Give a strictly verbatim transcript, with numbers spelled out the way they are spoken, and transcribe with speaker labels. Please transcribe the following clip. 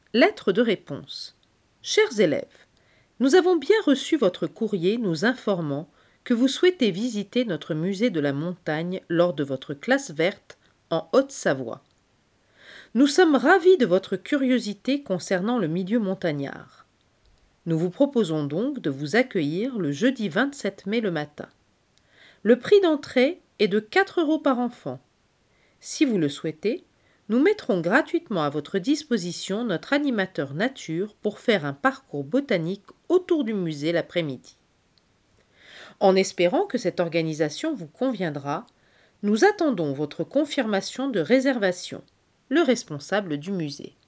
Speaker 1: Lettre de réponse. Chers élèves, nous avons bien reçu votre courrier nous informant que vous souhaitez visiter notre musée de la montagne lors de votre classe verte en Haute-Savoie. Nous sommes ravis de votre curiosité concernant le milieu montagnard. Nous vous proposons donc de vous accueillir le jeudi vingt-sept mai le matin. Le prix d'entrée est de quatre euros par enfant. Si vous le souhaitez, nous mettrons gratuitement à votre disposition notre animateur nature pour faire un parcours botanique autour du musée l'après-midi. En espérant que cette organisation vous conviendra, nous attendons votre confirmation de réservation, le responsable du musée.